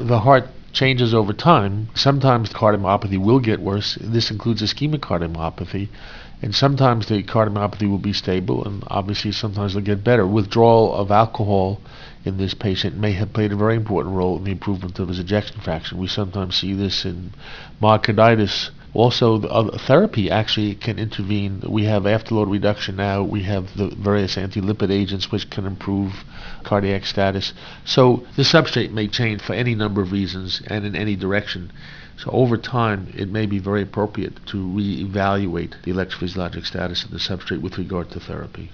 the heart changes over time. Sometimes cardiomyopathy will get worse. This includes ischemic cardiomyopathy. And sometimes the cardiomyopathy will be stable, and obviously sometimes it'll get better. Withdrawal of alcohol in this patient may have played a very important role in the improvement of his ejection fraction. We sometimes see this in myocarditis. Also, the therapy actually can intervene. We have afterload reduction now. We have the various anti-lipid agents which can improve cardiac status. So the substrate may change for any number of reasons and in any direction. So over time, it may be very appropriate to reevaluate the electrophysiologic status of the substrate with regard to therapy.